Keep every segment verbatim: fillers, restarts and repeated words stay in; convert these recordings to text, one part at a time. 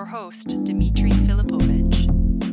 your host, Dmitry Filipovich.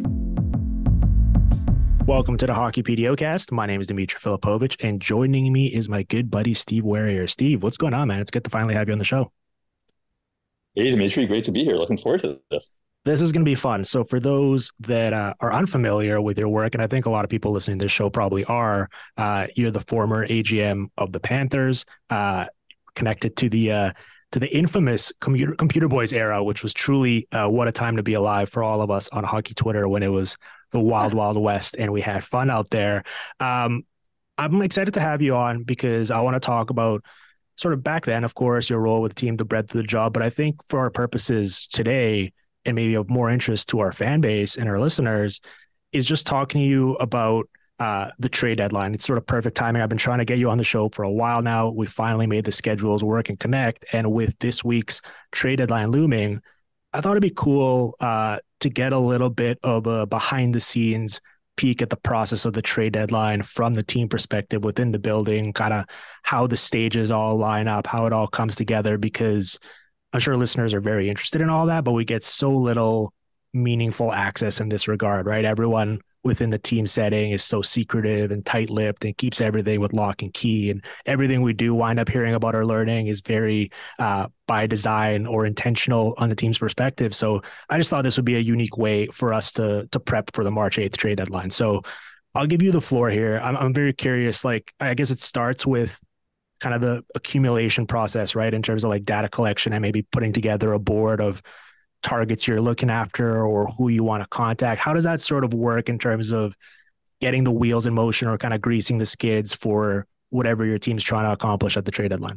Welcome to the Hockey PDOcast. My name is Dmitry Filipovich, and joining me is my good buddy, Steve Warrior. Steve, what's going on, man? It's good to finally have you on the show. Hey, Dmitry, great to be here. Looking forward to this. This is going to be fun. So for those that uh, are unfamiliar with your work, and I think a lot of people listening to this show probably are, uh, you're the former A G M of the Panthers, uh, connected to the uh, to the infamous computer, computer Boys era, which was truly uh, what a time to be alive for all of us on hockey Twitter when it was the wild, wild west and we had fun out there. Um, I'm excited to have you on because I want to talk about sort of back then, of course, your role with the team, the breadth of the job. But I think for our purposes today, and maybe of more interest to our fan base and our listeners, is just talking to you about uh, the trade deadline. It's sort of perfect timing. I've been trying to get you on the show for a while now. We finally made the schedules work and connect. And with this week's trade deadline looming, I thought it'd be cool uh, to get a little bit of a behind the scenes peek at the process of the trade deadline from the team perspective within the building, kind of how the stages all line up, how it all comes together, because I'm sure listeners are very interested in all that, but we get so little meaningful access in this regard, right? Everyone within the team setting is so secretive and tight-lipped and keeps everything with lock and key, and everything we do wind up hearing about or learning is very uh, by design or intentional on the team's perspective. So I just thought this would be a unique way for us to to prep for the March eighth trade deadline. So I'll give you the floor here. I'm, I'm very curious. Like, I guess it starts with kind of the accumulation process, right? In terms of like data collection and maybe putting together a board of targets you're looking after or who you want to contact. How does that sort of work in terms of getting the wheels in motion or kind of greasing the skids for whatever your team's trying to accomplish at the trade deadline?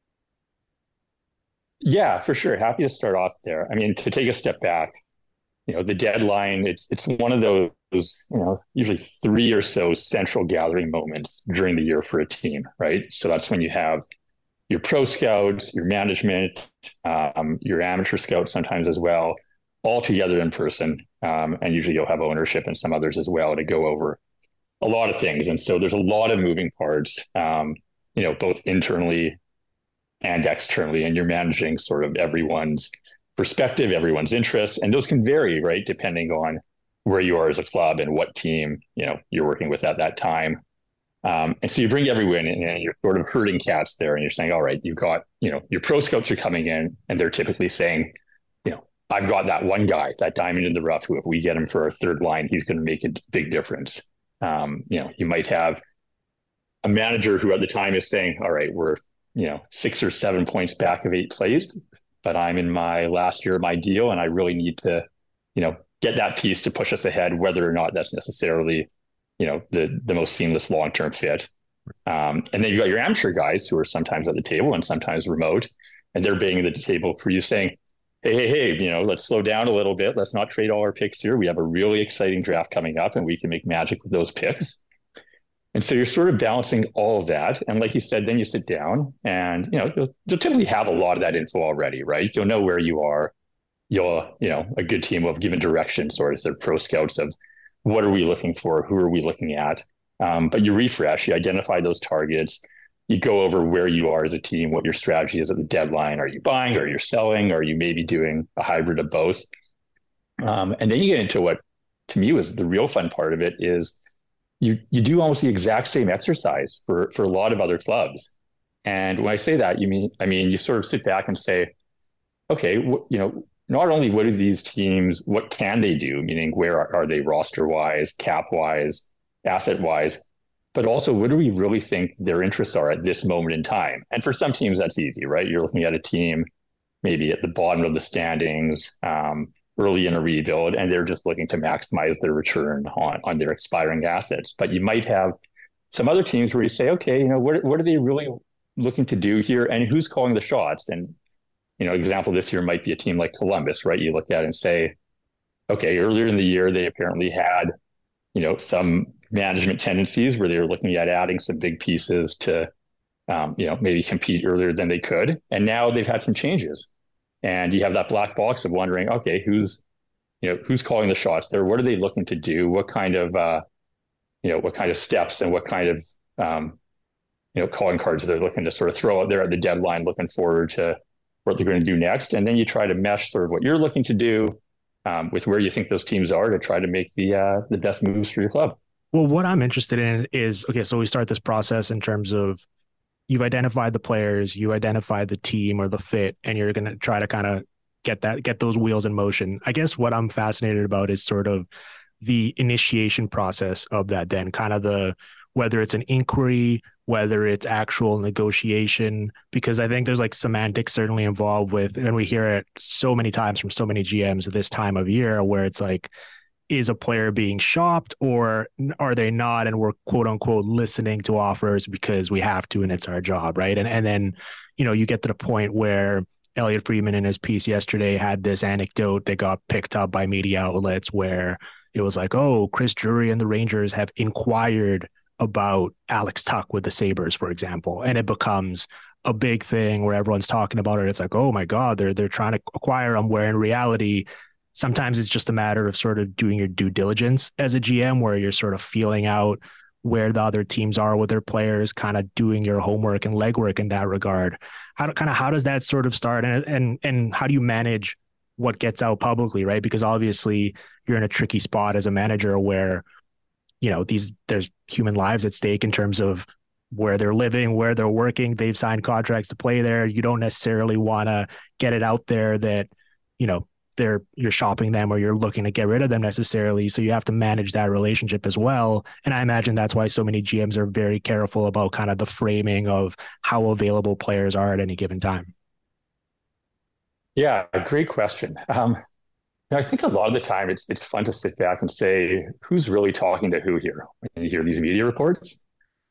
Yeah, for sure. Happy to start off there. I mean, to take a step back, you know, the deadline, it's it's one of those, you know, usually three or so central gathering moments during the year for a team, right? So that's when you have your pro scouts, your management, um, your amateur scouts sometimes as well, all together in person. Um, and usually you'll have ownership and some others as well to go over a lot of things. And so there's a lot of moving parts, um, you know, both internally and externally, and you're managing sort of everyone's perspective, everyone's interests. And those can vary, right, depending on where you are as a club and what team, you know, you're working with at that time. Um, and so you bring everyone in and you're sort of herding cats there and you're saying, all right, you've got, you know, your pro scouts are coming in and they're typically saying, you know, I've got that one guy, that diamond in the rough, who if we get him for our third line, he's going to make a big difference. Um, you know, you might have a manager who at the time is saying, all right, we're, you know, six or seven points back of eight plays, but I'm in my last year of my deal and I really need to, you know, get that piece to push us ahead, whether or not that's necessarily, you know, the the most seamless long-term fit. Um, and then you got your amateur guys who are sometimes at the table and sometimes remote, and they're banging the table for you saying, hey, hey, hey, you know, let's slow down a little bit. Let's not trade all our picks here. We have a really exciting draft coming up and we can make magic with those picks. And so you're sort of balancing all of that. And like you said, then you sit down and, you know, you'll, you'll typically have a lot of that info already, right? You'll know where you are. You'll, you know, a good team will have given direction sort of the pro scouts of, what are we looking for? Who are we looking at? Um, but you refresh, you identify those targets, you go over where you are as a team, what your strategy is at the deadline. Are you buying? Are you selling? Are you maybe doing a hybrid of both? Um, and then you get into what, to me, was the real fun part of it is you you do almost the exact same exercise for, for a lot of other clubs. And when I say that, you mean, I mean, you sort of sit back and say, okay, wh- you know, not only what are these teams, what can they do? Meaning, where are, are they roster-wise, cap-wise, asset-wise, but also what do we really think their interests are at this moment in time? And for some teams, that's easy, right? You're looking at a team maybe at the bottom of the standings, um, early in a rebuild, and they're just looking to maximize their return on, on their expiring assets. But you might have some other teams where you say, okay, you know, what, what are they really looking to do here? And who's calling the shots? And you know, example this year might be a team like Columbus, right? You look at it and say, okay, earlier in the year, they apparently had, you know, some management tendencies where they were looking at adding some big pieces to, um, you know, maybe compete earlier than they could. And now they've had some changes. And you have that black box of wondering, okay, who's, you know, who's calling the shots there? What are they looking to do? What kind of, uh, you know, what kind of steps and what kind of, um, you know, calling cards they're looking to sort of throw out there at the deadline, looking forward to, what they're going to do next. And then you try to mesh sort of what you're looking to do um, with where you think those teams are to try to make the uh, the best moves for your club. Well, what I'm interested in is, okay, so we start this process in terms of you've identified the players, you identified the team or the fit, and you're going to try to kind of get that, get those wheels in motion. I guess what I'm fascinated about is sort of the initiation process of that, then kind of the, whether it's an inquiry, whether it's actual negotiation, because I think there's like semantics certainly involved with, and we hear it so many times from so many G Ms this time of year where it's like, is a player being shopped or are they not? And we're quote unquote listening to offers because we have to, and it's our job. Right. And, and then, you know, you get to the point where Elliot Friedman in his piece yesterday had this anecdote that got picked up by media outlets where it was like, oh, Chris Drury and the Rangers have inquired about Alex Tuch with the Sabres, for example. And it becomes a big thing where everyone's talking about it. It's like, oh my God, they're, they're trying to acquire him, where in reality, sometimes it's just a matter of sort of doing your due diligence as a G M, where you're sort of feeling out where the other teams are with their players, kind of doing your homework and legwork in that regard. How do, kind of how does that sort of start, and and and how do you manage what gets out publicly, right? Because obviously you're in a tricky spot as a manager where, you know, these there's human lives at stake in terms of where they're living, where they're working. They've signed contracts to play there. You don't necessarily want to get it out there that, you know, they're you're shopping them or you're looking to get rid of them necessarily. So you have to manage that relationship as well. And I imagine that's why so many G Ms are very careful about kind of the framing of how available players are at any given time. Yeah, great question. Um, I think a lot of the time it's it's fun to sit back and say, who's really talking to who here when you hear these media reports?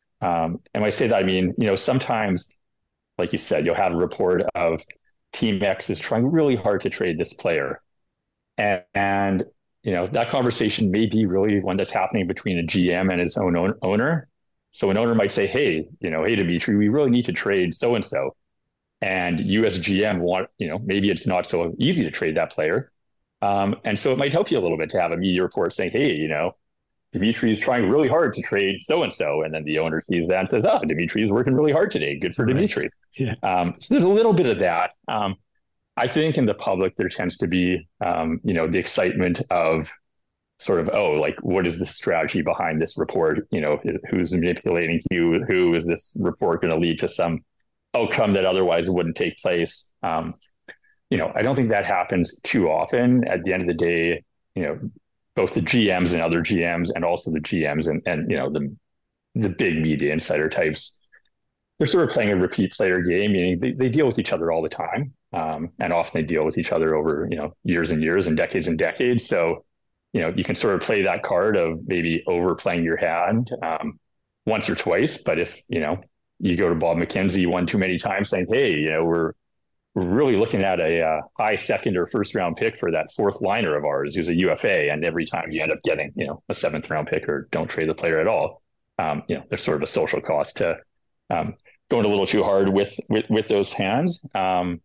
Um, and when I say that, I mean, you know, sometimes, like you said, you'll have a report of Team X is trying really hard to trade this player. And, and, you know, that conversation may be really one that's happening between a G M and his own own owner. So an owner might say, hey, you know, hey, Dimitri, we really need to trade so-and-so. And you as a G M want, you know, maybe it's not so easy to trade that player. Um, and so it might help you a little bit to have a media report saying, hey, you know, Dimitri is trying really hard to trade so-and-so. And then the owner sees that and says, oh, Dimitri is working really hard today. Good for right. Dimitri. Yeah. Um, so there's a little bit of that. Um, I think in the public, there tends to be, um, you know, the excitement of sort of, oh, like, what is the strategy behind this report? You know, who's manipulating who? Who is this report going to lead to some outcome that otherwise wouldn't take place? Um, you know, I don't think that happens too often. At the end of the day, you know, both the G Ms and other G Ms and also the G Ms and, and you know, the the big media insider types, they're sort of playing a repeat player game, meaning they, they deal with each other all the time. Um, and often they deal with each other over, you know, years and years and decades and decades. So, you know, you can sort of play that card of maybe overplaying your hand um, once or twice. But if, you know, you go to Bob McKenzie one too many times saying, hey, you know, we're, we're really looking at a uh, high second or first round pick for that fourth liner of ours who's a U F A. And every time you end up getting, you know, a seventh round pick or don't trade the player at all, um, you know, there's sort of a social cost to um, going a little too hard with, with, with those hands. Um,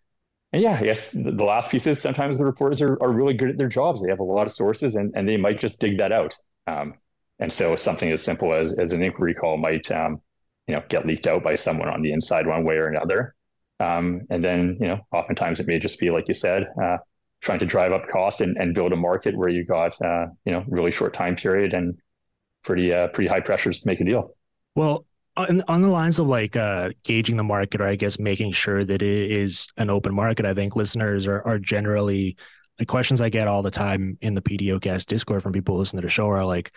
and yeah, I guess the, the last piece is sometimes the reporters are, are really good at their jobs. They have a lot of sources and, and they might just dig that out. Um, and so something as simple as, as an inquiry call might, um, you know, get leaked out by someone on the inside one way or another. Um, and then, you know, oftentimes it may just be, like you said, uh, trying to drive up cost and, and build a market where you got, uh, you know, really short time period and pretty, uh, pretty high pressures to make a deal. Well, on, on the lines of like uh, gauging the market, or I guess making sure that it is an open market, I think listeners are, are generally, like, questions I get all the time in the PDOcast Discord from people listening to the show are like,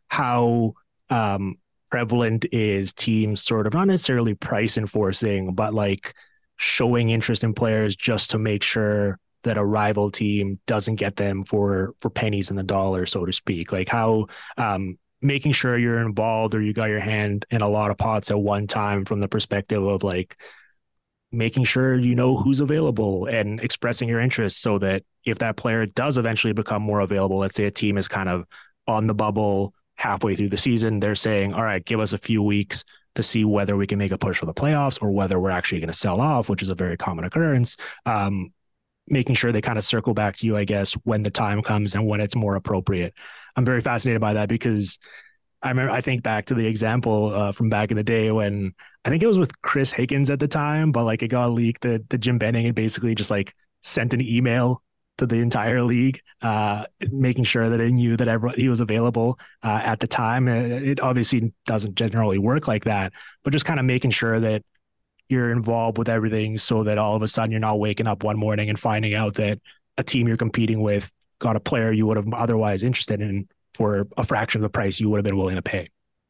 how um, prevalent is teams sort of not necessarily price enforcing, but like showing interest in players just to make sure that a rival team doesn't get them for for pennies in the dollar, so to speak. Like how um, making sure you're involved or you got your hand in a lot of pots at one time from the perspective of like making sure you know who's available and expressing your interest so that if that player does eventually become more available, let's say a team is kind of on the bubble halfway through the season, they're saying, all right, give us a few weeks to see whether we can make a push for the playoffs or whether we're actually going to sell off, which is a very common occurrence. Um, making sure they kind of circle back to you, I guess, when the time comes and when it's more appropriate. I'm very fascinated by that because I remember, I think back to the example uh, from back in the day when I think it was with Chris Higgins at the time, but like it got leaked that, that Jim Benning had basically just like sent an email to the entire league, uh, making sure that they knew that everyone, he was available uh, at the time. It obviously doesn't generally work like that, but just kind of making sure that you're involved with everything so that all of a sudden you're not waking up one morning and finding out that a team you're competing with got a player you would have otherwise interested in for a fraction of the price you would have been willing to pay.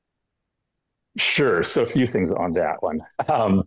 Sure. So a few things on that one. Um,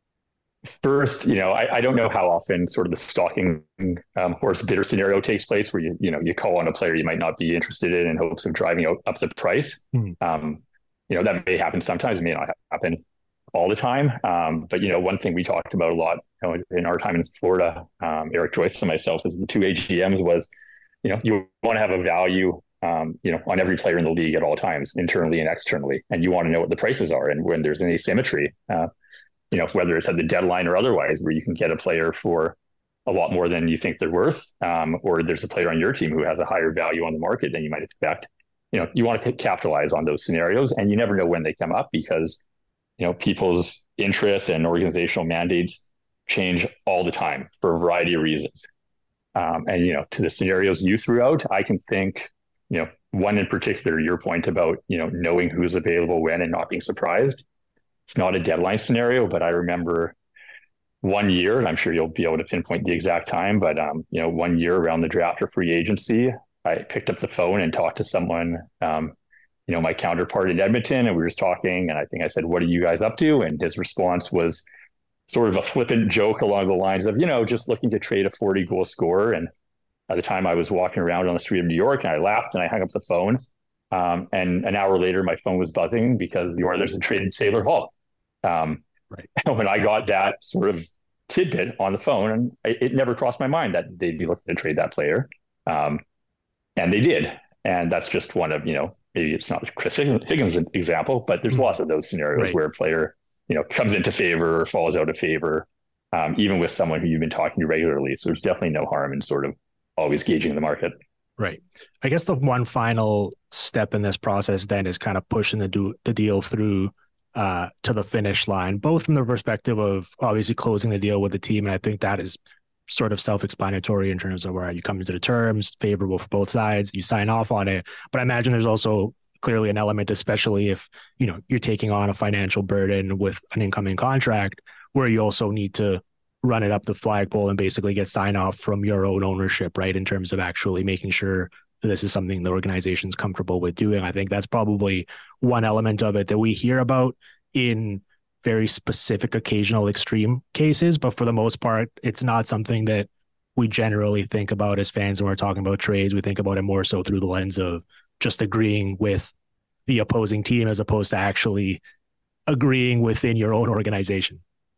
first, you know, I, I don't know how often sort of the stalking um, horse bidder scenario takes place where you, you know, you call on a player you might not be interested in in hopes of driving up, up the price. Hmm. Um, you know, that may happen sometimes, it may not happen all the time. Um, but, you know, one thing we talked about a lot, you know, in our time in Florida, um, Eric Joyce and myself as the two A G Ms was, you know, you want to have a value Um, you know, on every player in the league at all times, internally and externally. And you want to know what the prices are. And when there's an asymmetry, uh, you know, whether it's at the deadline or otherwise, where you can get a player for a lot more than you think they're worth, um, or there's a player on your team who has a higher value on the market than you might expect, you know, you want to capitalize on those scenarios. And you never know when they come up because, you know, people's interests and organizational mandates change all the time for a variety of reasons. Um, and, you know, to the scenarios you threw out, I can think, you know, one in particular, your point about, you know, knowing who's available when and not being surprised. It's not a deadline scenario, but I remember one year, and I'm sure you'll be able to pinpoint the exact time, but, um, you know, one year around the draft or free agency, I picked up the phone and talked to someone, um, you know, my counterpart in Edmonton, and we were just talking, and I think I said, "What are you guys up to?" And his response was sort of a flippant joke along the lines of, you know, just looking to trade a forty goal scorer. And at the time I was walking around on the street of New York, and I laughed and I hung up the phone. Um, and an hour later, my phone was buzzing because the Oilers had traded Taylor Hall. Um, right. When I got that sort of tidbit on the phone, and it, it never crossed my mind that they'd be looking to trade that player. Um, and they did. And that's just one of, you know, maybe it's not Chris Higgins example, but there's lots of those scenarios right. where a player, you know, comes into favor or falls out of favor, um, even with someone who you've been talking to regularly. So there's definitely no harm in sort of always gauging the market. Right. I guess the one final step in this process then is kind of pushing the, do, the deal through uh, to the finish line, both from the perspective of obviously closing the deal with the team. And I think that is sort of self-explanatory in terms of where you come into the terms, favorable for both sides, you sign off on it. But I imagine there's also clearly an element, especially if, you know, you're taking on a financial burden with an incoming contract, where you also need to run it up the flagpole and basically get sign off from your own ownership, right? In terms of actually making sure that this is something the organization's comfortable with doing. I think that's probably one element of it that we hear about in very specific, occasional extreme cases. But for the most part, it's not something that we generally think about as fans when we're talking about trades. We think about it more so through the lens of just agreeing with the opposing team as opposed to actually agreeing within your own organization.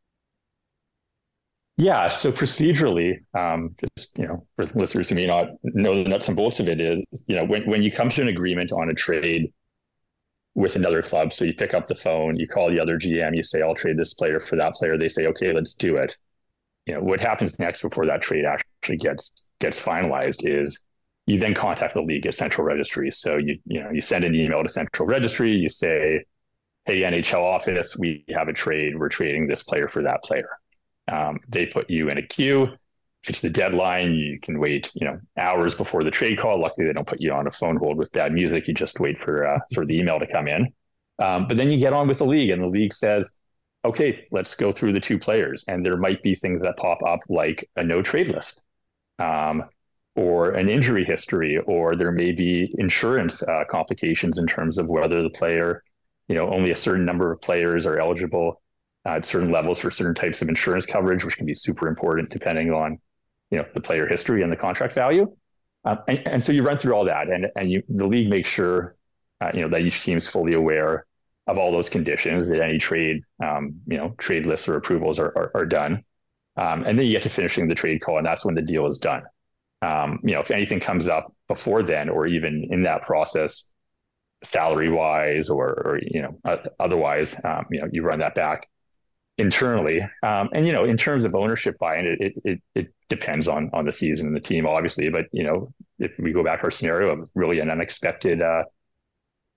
Yeah. So procedurally, um, just, you know, for listeners who may not know the nuts and bolts of it is, you know, when, when you come to an agreement on a trade with another club, so you pick up the phone, you call the other G M, you say, "I'll trade this player for that player." They say, "Okay, let's do it." You know, what happens next before that trade actually gets, gets finalized is you then contact the league at Central Registry. So you, you know, you send an email to Central Registry, you say, "Hey, N H L office, we have a trade. We're trading this player for that player." Um, they put you in a queue. If it's the deadline, you can wait, you know, hours before the trade call. Luckily, they don't put you on a phone hold with bad music. You just wait for uh, for the email to come in. Um, but then you get on with the league, and the league says, "Okay, let's go through the two players." And there might be things that pop up like a no trade list, um, or an injury history, or there may be insurance uh, complications in terms of whether the player, you know, only a certain number of players are eligible Uh, at certain levels for certain types of insurance coverage, which can be super important depending on, you know, the player history and the contract value. Um, and, and so you run through all that, and and you the league makes sure, uh, you know, that each team is fully aware of all those conditions, that any trade, um, you know, trade lists or approvals are are, are done, um, and then you get to finishing the trade call, and that's when the deal is done. Um, you know, if anything comes up before then, or even in that process, salary wise, or or you know, uh, otherwise, um, you know, you run that back internally. Um, and, you know, in terms of ownership buy-in, it, it, it depends on, on the season and the team, obviously. But, you know, if we go back to our scenario of really an unexpected uh,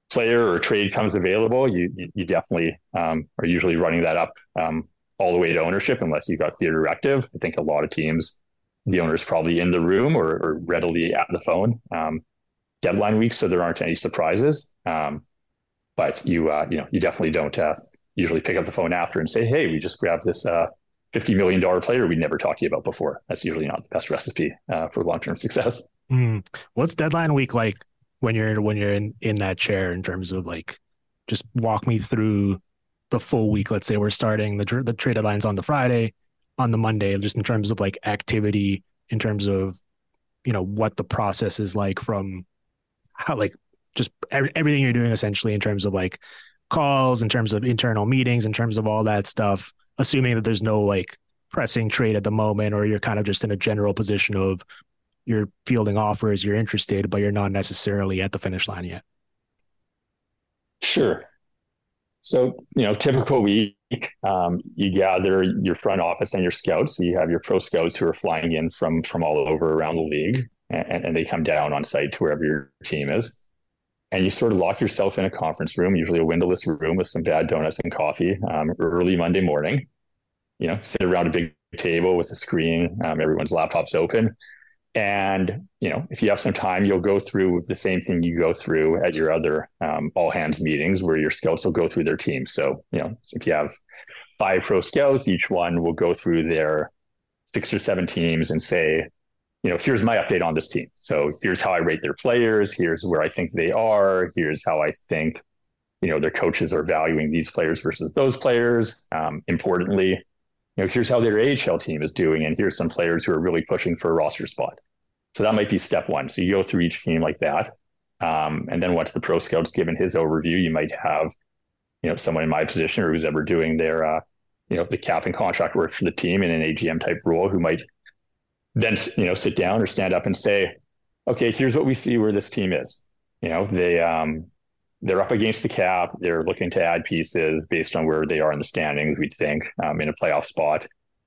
player or trade comes available, you you, you definitely um, are usually running that up um, all the way to ownership, unless you got clear directive. I think a lot of teams, the owner's probably in the room or, or readily at the phone um, deadline week, so there aren't any surprises. Um, but you uh, you know you definitely don't uh, usually pick up the phone after and say, hey, we just grabbed this uh, fifty million dollars player we never talked to you about before. That's usually not the best recipe uh, for long-term success. Mm. What's deadline week like when you're when you're in, in that chair, in terms of like, just walk me through the full week? Let's say we're starting the the trade deadlines on the Friday, on the Monday, just in terms of like activity, in terms of, you know, what the process is like, from how, like, just every, everything you're doing essentially, in terms of like calls, in terms of internal meetings, in terms of all that stuff, assuming that there's no like pressing trade at the moment, or you're kind of just in a general position of you're fielding offers, you're interested, but you're not necessarily at the finish line yet. Sure. So, you know, typical week, um, you gather your front office and your scouts. So you have your pro scouts who are flying in from from all over around the league, and, and they come down on site to wherever your team is. And you sort of lock yourself in a conference room, usually a windowless room with some bad donuts and coffee, um, early Monday morning. You know, sit around a big table with a screen, um, everyone's laptops open. And, you know, if you have some time, you'll go through the same thing you go through at your other um, all hands meetings, where your scouts will go through their team. So, you know, if you have five pro scouts, each one will go through their six or seven teams and say, you know, here's my update on this team. So here's how I rate their players. Here's where I think they are. Here's how I think, you know, their coaches are valuing these players versus those players. Um, importantly, you know, here's how their A H L team is doing, and here's some players who are really pushing for a roster spot. So that might be step one. So you go through each team like that. Um, and then once the pro scout's given his overview, you might have, you know, someone in my position, or who's ever doing their, uh, you know, the cap and contract work for the team in an A G M type role, who might then, you know, sit down or stand up and say, okay, here's what we see where this team is. You know, they, um, they're up against the cap. They're looking to add pieces based on where they are in the standings, we'd think, um, in a playoff spot.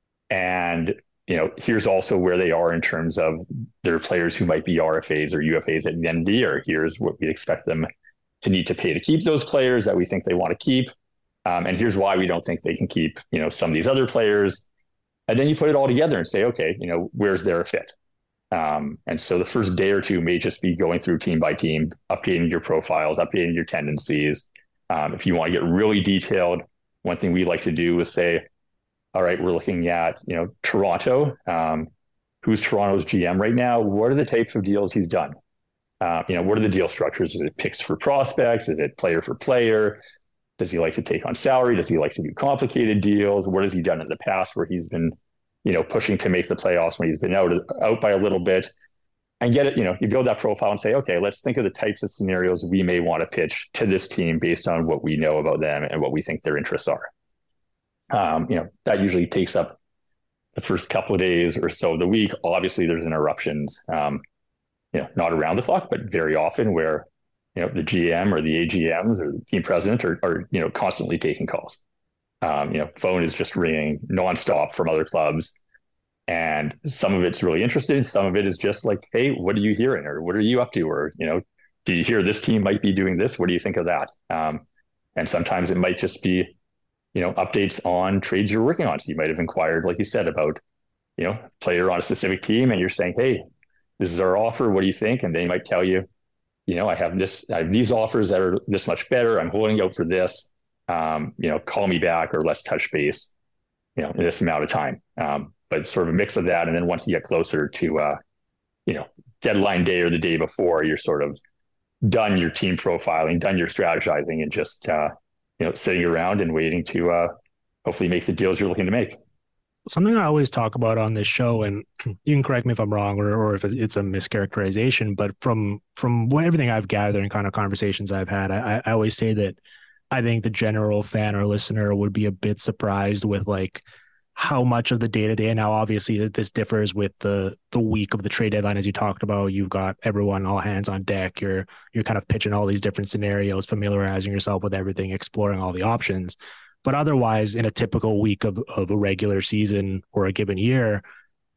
And, you know, here's also where they are in terms of their players who might be R F As or U F As at the end of the year. Here's what we expect them to need to pay to keep those players that we think they want to keep. Um, and here's why we don't think they can keep, you know, some of these other players. And then you put it all together and say, okay, you know, where's their fit? Um, and so the first day or two may just be going through team by team, updating your profiles, updating your tendencies. Um, if you want to get really detailed, one thing we like to do is say, all right, we're looking at, you know, Toronto. Um, who's Toronto's G M right now? What are the types of deals he's done? Uh, you know, what are the deal structures? Is it picks for prospects? Is it player for player? Does he like to take on salary? Does he like to do complicated deals? What has he done in the past where he's been, you know, pushing to make the playoffs when he's been out out by a little bit? And get it, you know, you build that profile and say, okay, let's think of the types of scenarios we may want to pitch to this team based on what we know about them and what we think their interests are. Um, you know, that usually takes up the first couple of days or so of the week. Obviously, there's interruptions, um, you know, not around the clock, but very often where, you know, the G M or the A G Ms or the team president are, are you know, constantly taking calls. Um, you know, phone is just ringing nonstop from other clubs. And some of it's really interesting. Some of it is just like, hey, what are you hearing? Or what are you up to? Or, you know, do you hear this team might be doing this? What do you think of that? Um, and sometimes it might just be, you know, updates on trades you're working on. So you might have inquired, like you said, about, you know, player on a specific team, and you're saying, hey, this is our offer. What do you think? And they might tell you, you know, I have this, I have these offers that are this much better. I'm holding out for this. Um, you know, call me back, or let's touch base, you know, in this amount of time. Um, but sort of a mix of that. And then once you get closer to, uh, you know, deadline day or the day before, you're sort of done your team profiling, done your strategizing, and just, uh, you know, sitting around and waiting to uh, hopefully make the deals you're looking to make. Something I always talk about on this show, and you can correct me if I'm wrong, or, or if it's a mischaracterization, but from from what, everything I've gathered and kind of conversations I've had, I, I always say that I think the general fan or listener would be a bit surprised with like how much of the day-to-day. Now, obviously, this differs with the the week of the trade deadline, as you talked about. You've got everyone, all hands on deck. You're you're kind of pitching all these different scenarios, familiarizing yourself with everything, exploring all the options. But otherwise, in a typical week of, of a regular season or a given year,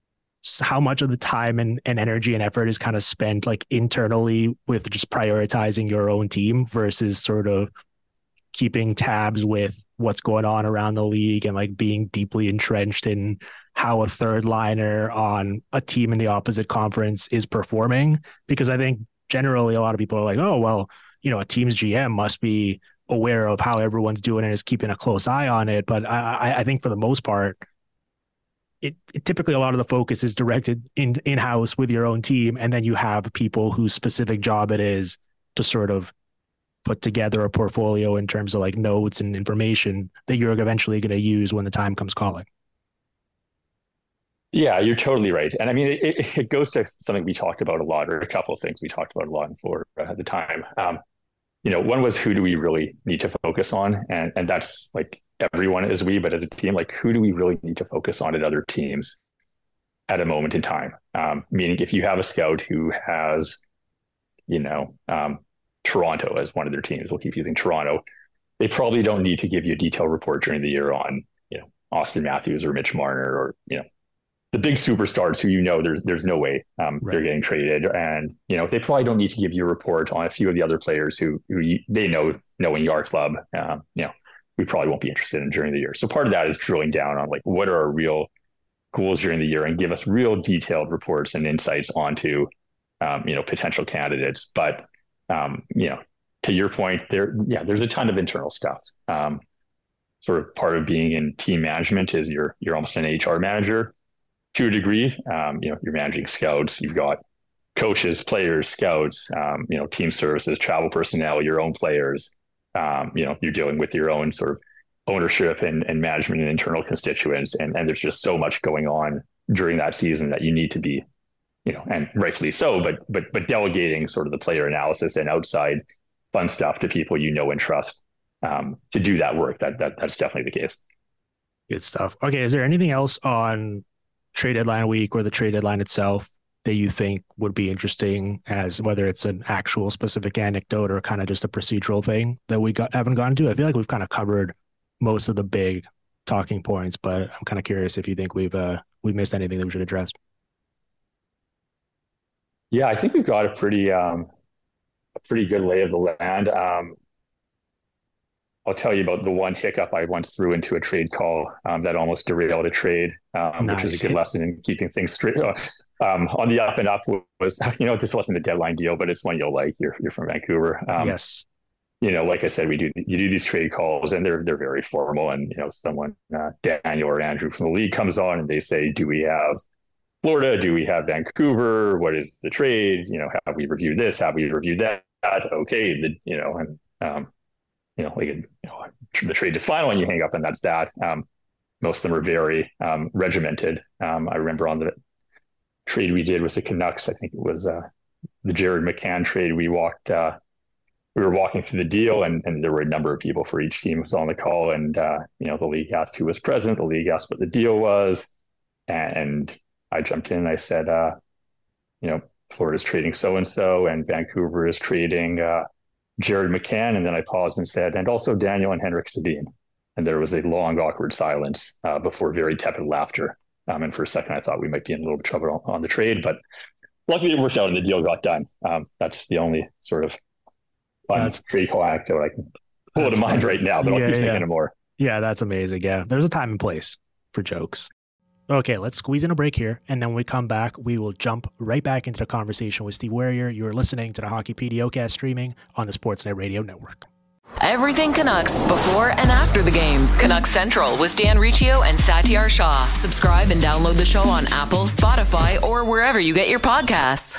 how much of the time and, and energy and effort is kind of spent like internally with just prioritizing your own team versus sort of keeping tabs with what's going on around the league and like being deeply entrenched in how a third liner on a team in the opposite conference is performing. Because I think generally a lot of people are like, oh, well, you know, a team's G M must be aware of how everyone's doing and is keeping a close eye on it. But I, I think for the most part, it, it typically a lot of the focus is directed in in-house with your own team. And then you have people whose specific job it is to sort of put together a portfolio in terms of like notes and information that you're eventually going to use when the time comes calling. Yeah, you're totally right. And I mean, it, it goes to something we talked about a lot, or a couple of things we talked about a lot in Florida at the time. Um, you know, one was, who do we really need to focus on? And and that's like everyone as we, but as a team, like, who do we really need to focus on at other teams at a moment in time? Um, meaning if you have a scout who has, you know, um, Toronto as one of their teams, we'll keep using Toronto, they probably don't need to give you a detailed report during the year on, you know, Austin Matthews or Mitch Marner or, you know, the big superstars who, you know, there's there's no way um, right. they're getting traded. And, you know, they probably don't need to give you a report on a few of the other players who, who you, they know, knowing your club, um, you know, we probably won't be interested in during the year. So part of that is drilling down on like, what are our real goals during the year, and give us real detailed reports and insights onto, um, you know, potential candidates. But, um, you know, to your point there, yeah, there's a ton of internal stuff. Um, sort of part of being in team management is you're, you're almost an H R manager to a degree. Um, you know, you're managing scouts, you've got coaches, players, scouts, um, you know, team services, travel personnel, your own players. Um, you know, you're dealing with your own sort of ownership and, and management and internal constituents. And, and there's just so much going on during that season that you need to be, you know, and rightfully so, but, but, but delegating sort of the player analysis and outside fun stuff to people you know and trust um, to do that work. That, that that's definitely the case. Good stuff. Okay. Is there anything else on trade deadline week or the trade deadline itself that you think would be interesting, as whether it's an actual specific anecdote or kind of just a procedural thing that we got, haven't gone to? I feel like we've kind of covered most of the big talking points, but I'm kind of curious if you think we've uh, we missed anything that we should address. Yeah, I think we've got a pretty um, a pretty good lay of the land. Um, I'll tell you about the one hiccup I once threw into a trade call um, that almost derailed a trade, um, nice. Which is a good lesson in keeping things straight. Um, on the up and up was, you know, this wasn't a deadline deal, but it's one you'll like. You're you're from Vancouver. Um, yes. You know, like I said, we do you do these trade calls, and they're they're very formal. And you know, someone uh, Daniel or Andrew from the league comes on, and they say, "Do we have Florida? Do we have Vancouver? What is the trade? You know, have we reviewed this? Have we reviewed that? Okay, the you know, and um, you know, like you know, the trade is final, and you hang up, and that's that." Um, most of them are very um, regimented. Um, I remember on the trade we did with the Canucks, I think it was uh, the Jared McCann trade. We walked, uh, we were walking through the deal, and, and there were a number of people for each team who was on the call. And, uh, you know, the league asked who was present, the league asked what the deal was. And I jumped in and I said, uh, you know, Florida's trading so-and-so and Vancouver is trading uh, Jared McCann. And then I paused and said, and also Daniel and Henrik Sedin. And there was a long, awkward silence uh, before very tepid laughter. Um, and for a second, I thought we might be in a little bit of trouble on, on the trade, but luckily it worked out and the deal got done. Um, that's the only sort of fun that's, trade call anecdote I can pull to mind right now, but yeah, I'll keep yeah. thinking of more. Yeah, that's amazing. Yeah, there's a time and place for jokes. Okay, let's squeeze in a break here, and then when we come back, we will jump right back into the conversation with Steve Warrior. You are listening to the Hockey PDOcast streaming on the Sportsnet Radio Network. Everything Canucks before and after the games. Canucks Central with Dan Riccio and Satyar Shah. Subscribe and download the show on Apple, Spotify, or wherever you get your podcasts.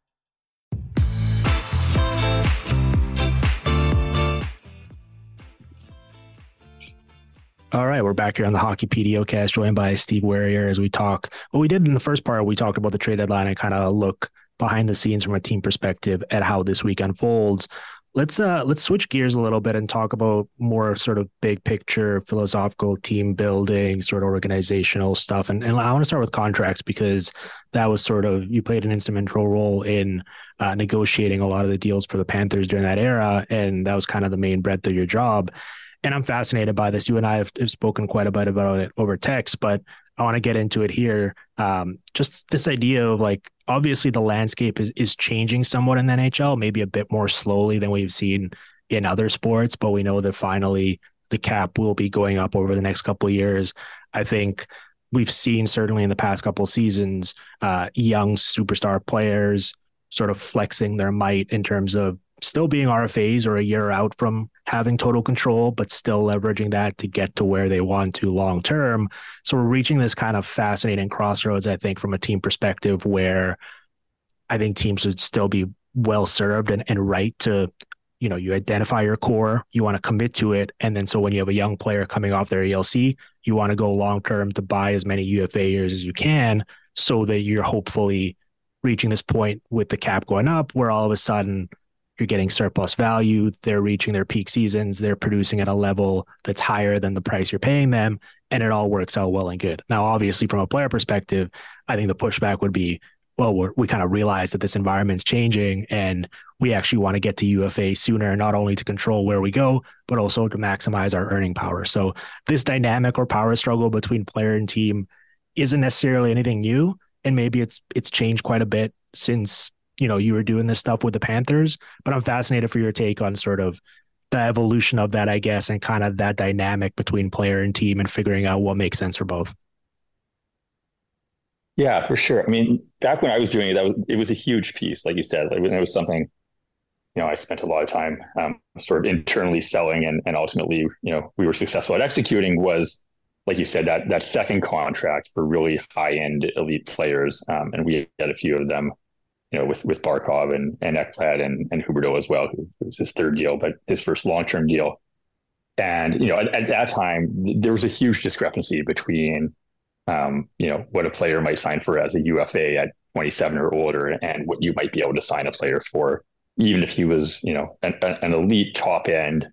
All right, we're back here on the Hockey PDOcast, joined by Steve Warrior as we talk. What we did in the first part, we talked about the trade deadline and kind of look behind the scenes from a team perspective at how this week unfolds. Let's uh let's switch gears a little bit and talk about more sort of big picture, philosophical, team building, sort of organizational stuff. And, and I want to start with contracts, because that was sort of, you played an instrumental role in uh, negotiating a lot of the deals for the Panthers during that era. And that was kind of the main breadth of your job. And I'm fascinated by this. You and I have, have spoken quite a bit about it over text, but I want to get into it here. Um, just this idea of like, obviously the landscape is, is changing somewhat in the N H L, maybe a bit more slowly than we've seen in other sports, but we know that finally the cap will be going up over the next couple of years. I think we've seen certainly in the past couple of seasons, uh, young superstar players sort of flexing their might in terms of still being R F As or a year out from having total control, but still leveraging that to get to where they want to long term. So we're reaching this kind of fascinating crossroads, I think, from a team perspective, where I think teams would still be well served and, and right to, you know, you identify your core, you want to commit to it. And then so when you have a young player coming off their E L C, you want to go long term to buy as many U F A years as you can so that you're hopefully reaching this point with the cap going up where all of a sudden you're getting surplus value. They're reaching their peak seasons. They're producing at a level that's higher than the price you're paying them. And it all works out well and good. Now, obviously, from a player perspective, I think the pushback would be, well, we're, we kind of realize that this environment's changing and we actually want to get to U F A sooner, not only to control where we go, but also to maximize our earning power. So this dynamic or power struggle between player and team isn't necessarily anything new. And maybe it's it's changed quite a bit since, you know, you were doing this stuff with the Panthers, but I'm fascinated for your take on sort of the evolution of that, I guess, and kind of that dynamic between player and team and figuring out what makes sense for both. Yeah, for sure. I mean, back when I was doing it, that was, it was a huge piece, like you said. Like, it was something, you know, I spent a lot of time um, sort of internally selling, and and ultimately, you know, we were successful at executing. Was, like you said, that that second contract for really high end elite players, um, and we had a few of them, you know, with with Barkov and and Ekblad and and Huberdeau as well, who was his third deal, but his first long term deal. And you know, at, at that time, there was a huge discrepancy between, um, you know, what a player might sign for as a U F A at twenty-seven or older, and what you might be able to sign a player for, even if he was, you know, an, an elite top end,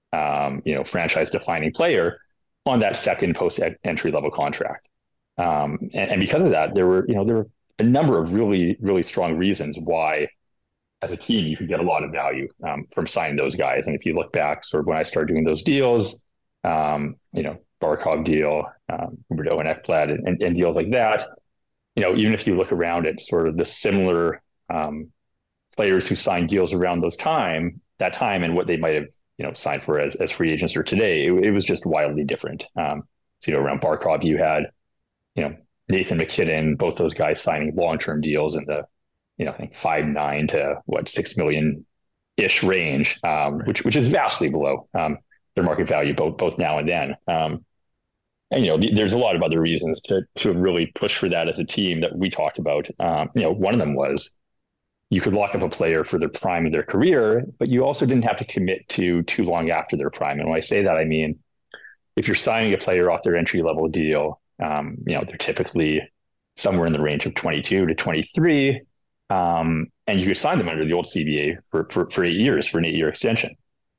um, you know, franchise defining player on that second post entry level contract. Um, and, and because of that, there were, you know, there were a number of really, really strong reasons why, as a team, you could get a lot of value um, from signing those guys. And if you look back, sort of when I started doing those deals, um, you know, Barkov deal, um, Huberdeau and Ekblad, and, and, and deals like that, you know, even if you look around at sort of the similar um, players who signed deals around those time, that time, and what they might have, you know, signed for as, as free agents or today, it, it was just wildly different. Um, so, you know, around Barkov, you had, you know, Nathan McKinnon, both those guys signing long-term deals in the, you know, I think five, nine to what, six million ish range, um, right. which, which is vastly below um, their market value, both, both now and then. Um, and, you know, th- there's a lot of other reasons to, to really push for that as a team that we talked about. Um, you know, one of them was you could lock up a player for their prime of their career, but you also didn't have to commit to too long after their prime. And when I say that, I mean, if you're signing a player off their entry level deal, um, you know, they're typically somewhere in the range of twenty-two to twenty-three. Um, and you could sign them under the old C B A for, for, for eight years for an eight year extension,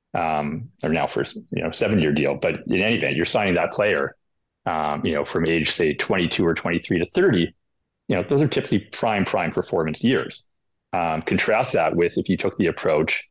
um, or now for, you know, seven year deal. But in any event, you're signing that player, um, you know, from age, say twenty-two or twenty-three to thirty, you know, those are typically prime, prime performance years. Um, contrast that with if you took the approach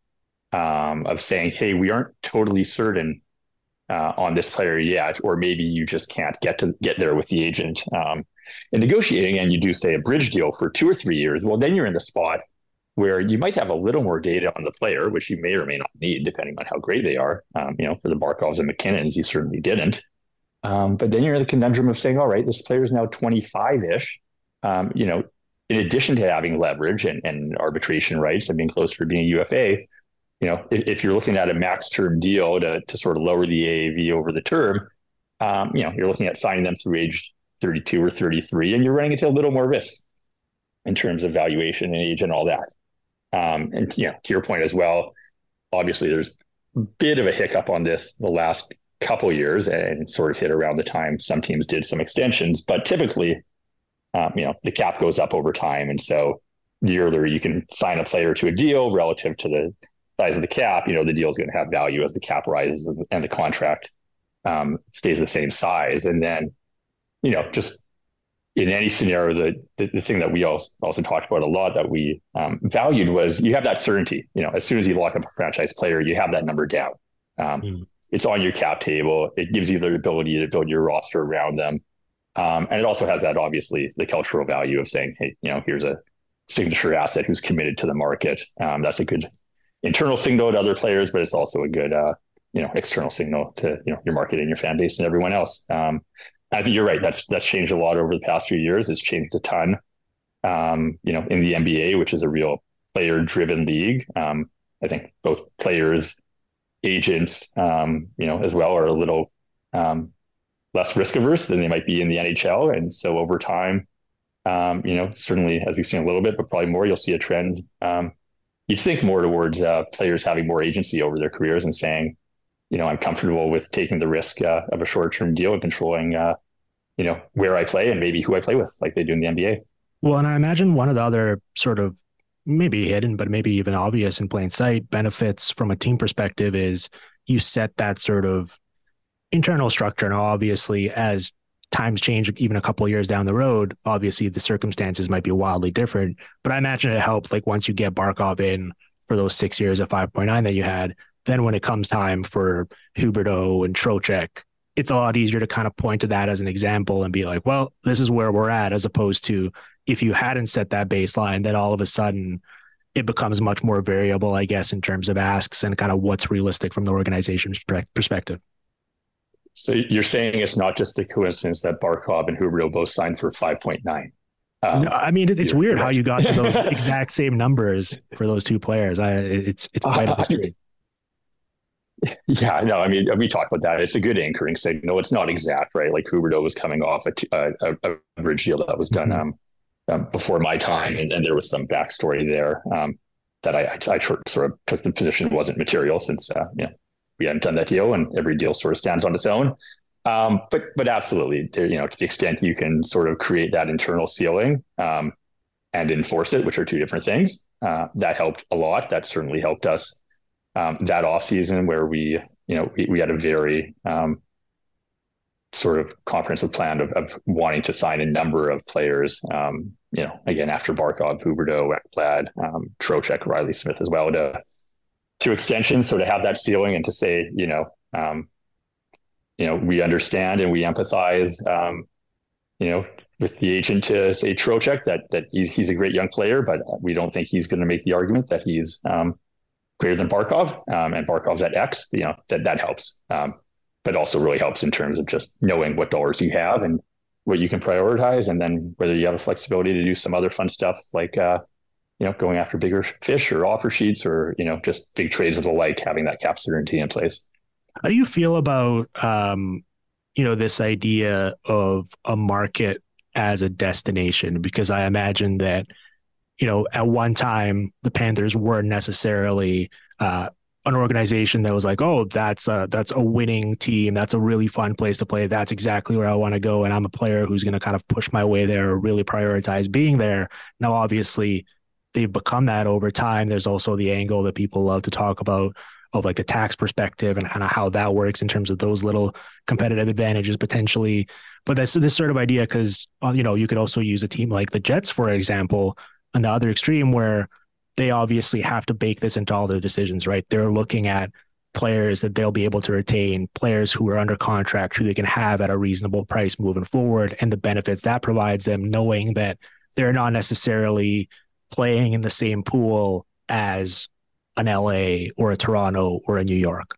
um, of saying, hey, we aren't totally certain uh, on this player yet, or maybe you just can't get to get there with the agent um, in negotiating, and you do say a bridge deal for two or three years. Well, then you're in the spot where you might have a little more data on the player, which you may or may not need, depending on how great they are. Um, you know, for the Barkovs and McKinnons, you certainly didn't. Um, but then you're in the conundrum of saying, all right, this player is now twenty-five-ish. Um, you know, in addition to having leverage and, and arbitration rights and being closer to being a U F A, you know, if, if you're looking at a max term deal to to sort of lower the A A V over the term, um, you know, you're looking at signing them through age thirty-two or thirty-three, and you're running into a little more risk in terms of valuation and age and all that. Um, and, you know, to your point as well, obviously there's a bit of a hiccup on this the last couple years, and sort of hit around the time some teams did some extensions, but typically, um, you know, the cap goes up over time. And so the earlier you can sign a player to a deal relative to the size of the cap, you know, the deal is going to have value as the cap rises and the contract um, stays the same size. And then, you know, just in any scenario, the, the, the thing that we also, also talked about a lot that we um, valued was you have that certainty. You know, as soon as you lock up a franchise player, you have that number down. Um, mm. It's on your cap table. It gives you the ability to build your roster around them. Um, and it also has that, obviously, the cultural value of saying, hey, you know, here's a signature asset who's committed to the market. Um, that's a good internal signal to other players, but it's also a good, uh, you know, external signal to, you know, your market and your fan base and everyone else. Um, I think you're right. That's, that's changed a lot over the past few years. It's changed a ton, um, you know, in the N B A, which is a real player driven league. Um, I think both players, agents, um, you know, as well are a little, um, less risk averse than they might be in the N H L. And so over time, um, you know, certainly as we've seen a little bit, but probably more, you'll see a trend. Um, you'd think more towards uh, players having more agency over their careers and saying, you know, I'm comfortable with taking the risk uh, of a short-term deal and controlling, uh, you know, where I play and maybe who I play with, like they do in the N B A. Well, and I imagine one of the other sort of maybe hidden, but maybe even obvious in plain sight benefits from a team perspective is you set that sort of internal structure. And obviously, as times change, even a couple of years down the road, obviously the circumstances might be wildly different. But I imagine it helped, like once you get Barkov in for those six years at five point nine that you had, then when it comes time for Huberdeau and Trocheck, it's a lot easier to kind of point to that as an example and be like, well, this is where we're at, as opposed to if you hadn't set that baseline, then all of a sudden it becomes much more variable, I guess, in terms of asks and kind of what's realistic from the organization's perspective. So you're saying it's not just a coincidence that Barkov and Huberdeau both signed for five point nine. Um, no, I mean, it's weird how you got to those exact same numbers for those two players. I, it's it's quite a mystery. Yeah, no, I mean, we talked about that. It's a good anchoring signal. It's not exact, right? Like Huberdeau was coming off a, a, a bridge deal that was done mm-hmm. um, um, before my time, and, and there was some backstory there um, that I, I, I sort of took the position wasn't material since, uh, you know, we hadn't done that deal, and every deal sort of stands on its own. Um, but but absolutely, there, you know, to the extent you can sort of create that internal ceiling um, and enforce it, which are two different things, uh, that helped a lot. That certainly helped us um, that off season where we, you know, we, we had a very um, sort of comprehensive plan of, of wanting to sign a number of players. Um, you know, again, after Barkov, Huberdeau, Ekblad, um, Trocheck, Riley Smith as well, to to extensions. So to have that ceiling and to say, you know, um, you know, we understand and we empathize, um, you know, with the agent to say Trocheck that that he, he's a great young player, but we don't think he's going to make the argument that he's um, greater than Barkov, um, and Barkov's at X. You know, that that helps, um, but also really helps in terms of just knowing what dollars you have and what you can prioritize, and then whether you have a flexibility to do some other fun stuff like. Uh, you know, going after bigger fish or offer sheets or, you know, just big trades of the like, having that cap certainty in place. How do you feel about, um, you know, this idea of a market as a destination? Because I imagine that, you know, at one time, the Panthers weren't necessarily uh, an organization that was like, oh, that's a, that's a winning team. That's a really fun place to play. That's exactly where I want to go. And I'm a player who's going to kind of push my way there or really prioritize being there. Now, obviously, they've become that over time. There's also the angle that people love to talk about of like the tax perspective and kind of how that works in terms of those little competitive advantages potentially. But that's this sort of idea because, you know, you could also use a team like the Jets, for example, on the other extreme where they obviously have to bake this into all their decisions, right? They're looking at players that they'll be able to retain, players who are under contract, who they can have at a reasonable price moving forward, and the benefits that provides them, knowing that they're not necessarily playing in the same pool as an L A or a Toronto or a New York.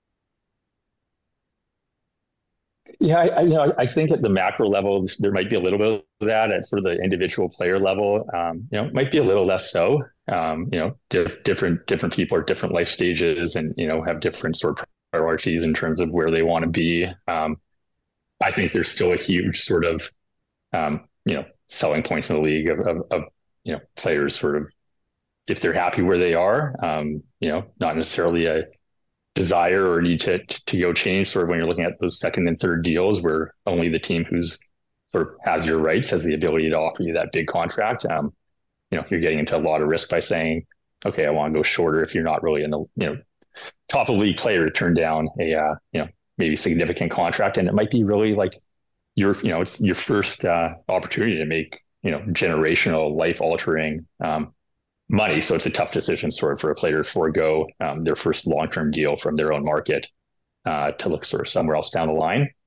Yeah, I, I, you know, I think at the macro level, there might be a little bit of that. At sort of the individual player level, um, you know, it might be a little less so. Um, you know, diff- different different people are different life stages, and you know, have different sort of priorities in terms of where they want to be. Um, I think there's still a huge sort of, um, you know, selling points in the league of, of, of you know, players sort of, if they're happy where they are, um, you know, not necessarily a desire or need to to go change. Sort of when you're looking at those second and third deals where only the team who's sort of has your rights has the ability to offer you that big contract. Um, you know, you're getting into a lot of risk by saying, okay, I want to go shorter if you're not really in the, you know, top of league player to turn down a, uh, you know, maybe significant contract. And it might be really like your, you know, it's your first uh, opportunity to make, you know, generational life altering um, money. So it's a tough decision sort of for a player to forego um, their first long-term deal from their own market uh, to look sort of somewhere else down the line.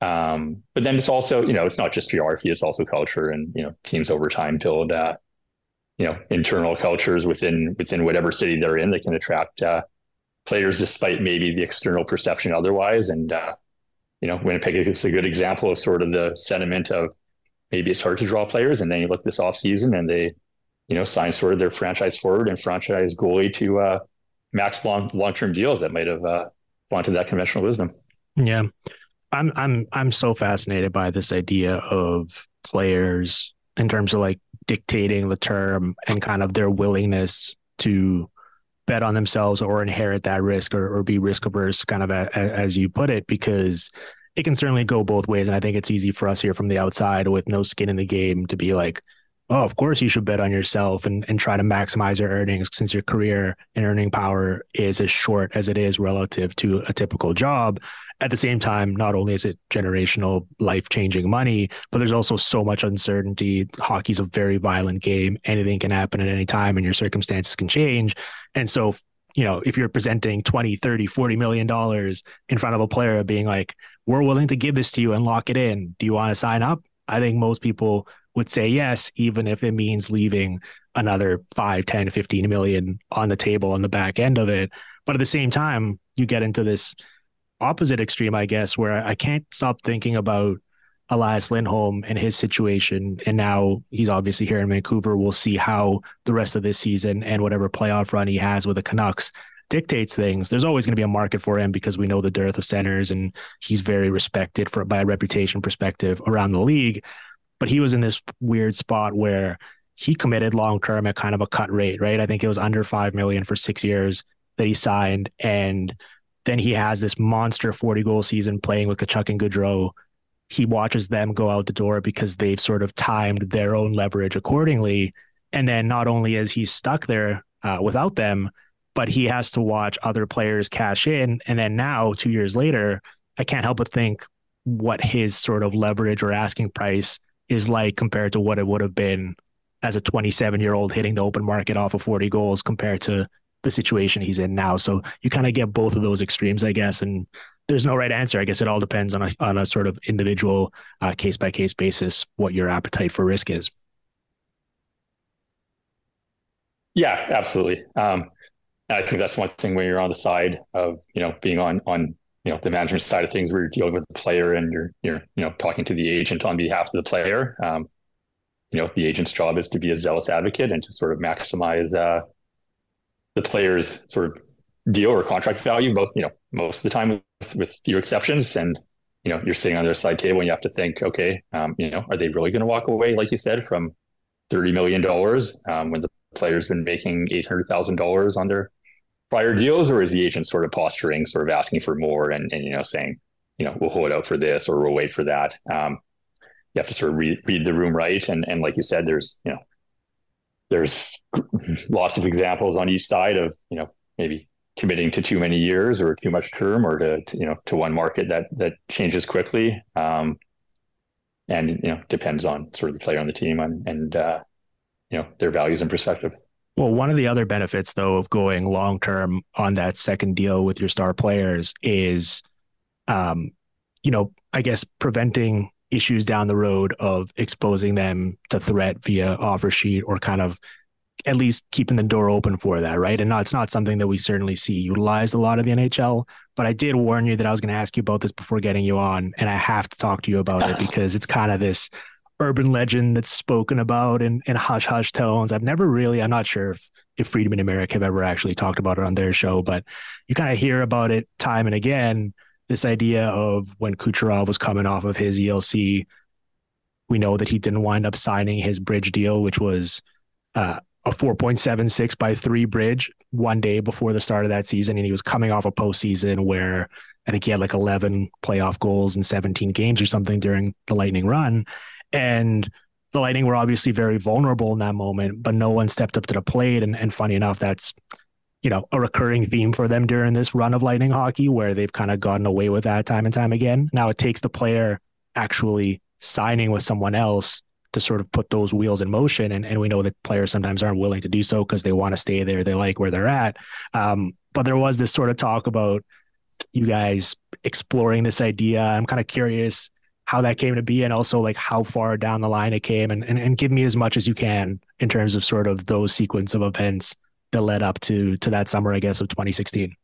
Um, but then it's also, you know, it's not just geography, it's also culture, and, you know, teams over time build, uh, you know, internal cultures within, within whatever city they're in that can attract, uh, players despite maybe the external perception otherwise. And, uh, you know, Winnipeg is a good example of sort of the sentiment of maybe it's hard to draw players. And then you look this off season and they, you know, sign sort of their franchise forward and franchise goalie to, uh, max long, long-term deals that might have, uh, wanted that conventional wisdom. Yeah. I'm I'm I'm so fascinated by this idea of players in terms of like dictating the term and kind of their willingness to bet on themselves or inherit that risk or, or be risk averse, kind of a, a, as you put it, because it can certainly go both ways. And I think it's easy for us here from the outside with no skin in the game to be like, oh, of course you should bet on yourself and, and try to maximize your earnings since your career and earning power is as short as it is relative to a typical job. At the same time, not only is it generational, life-changing money, but there's also so much uncertainty. Hockey's a very violent game. Anything can happen at any time and your circumstances can change. And so, you know, if you're presenting twenty, thirty, forty million dollars in front of a player being like, we're willing to give this to you and lock it in. Do you want to sign up? I think most people would say yes, even if it means leaving another five, ten, fifteen million on the table on the back end of it. But at the same time, you get into this opposite extreme, I guess, where I can't stop thinking about Elias Lindholm and his situation. And now he's obviously here in Vancouver. We'll see how the rest of this season and whatever playoff run he has with the Canucks dictates things. There's always going to be a market for him because we know the dearth of centers and he's very respected for by a reputation perspective around the league. But he was in this weird spot where he committed long-term at kind of a cut rate, right? I think it was under five million dollars for six years that he signed. And then he has this monster forty goal season playing with Tkachuk and Gaudreau. He watches them go out the door because they've sort of timed their own leverage accordingly. And then not only is he stuck there uh, without them, but he has to watch other players cash in. And then now, two years later, I can't help but think what his sort of leverage or asking price is like compared to what it would have been as a twenty-seven-year-old hitting the open market off of forty goals compared to the situation he's in now. So you kind of get both of those extremes, I guess, and there's no right answer. I guess it all depends on a on a sort of individual uh, case-by-case basis what your appetite for risk is. Yeah, absolutely. Um, and I think that's one thing when you're on the side of, you know, being on on you know the management side of things where you're dealing with the player and you're you're you know talking to the agent on behalf of the player. Um, you know, the agent's job is to be a zealous advocate and to sort of maximize uh, the player's sort of deal or contract value, both, you know, most of the time with, with few exceptions. And, you know, you're sitting on their side table and you have to think, okay, um, you know, are they really going to walk away, like you said, from thirty million dollars um, when the player's been making eight hundred thousand dollars on their prior deals? Or is the agent sort of posturing, sort of asking for more and, and, you know, saying, you know, we'll hold out for this or we'll wait for that. Um, you have to sort of read, read the room right. And, and like you said, there's, you know, there's lots of examples on each side of, you know, maybe committing to too many years or too much term or to, to you know, to one market that, that changes quickly. Um, and, you know, depends on sort of the player on the team and, and uh, you know, their values and perspective. Well, one of the other benefits, though, of going long-term on that second deal with your star players is, um, you know, I guess preventing issues down the road of exposing them to threat via offer sheet or kind of at least keeping the door open for that, right? And not, it's not something that we certainly see utilized a lot of the N H L, but I did warn you that I was going to ask you about this before getting you on, and I have to talk to you about it because it's kind of this urban legend that's spoken about in, in hush-hush tones. I've never really, I'm not sure if, if Freedom in America have ever actually talked about it on their show, but you kind of hear about it time and again. This idea of when Kucherov was coming off of his E L C, we know that he didn't wind up signing his bridge deal, which was uh, a four point seven six by three bridge one day before the start of that season. And he was coming off a postseason where I think he had like eleven playoff goals in seventeen games or something during the Lightning run. And the Lightning were obviously very vulnerable in that moment, but no one stepped up to the plate. And, and funny enough, that's, you know, a recurring theme for them during this run of Lightning hockey where they've kind of gotten away with that time and time again. Now it takes the player actually signing with someone else to sort of put those wheels in motion. And, and we know that players sometimes aren't willing to do so because they want to stay there. They like where they're at. Um, but there was this sort of talk about you guys exploring this idea. I'm kind of curious how that came to be, and also like how far down the line it came, and, and, and give me as much as you can in terms of sort of those sequence of events that led up to, to that summer, I guess, of twenty sixteen.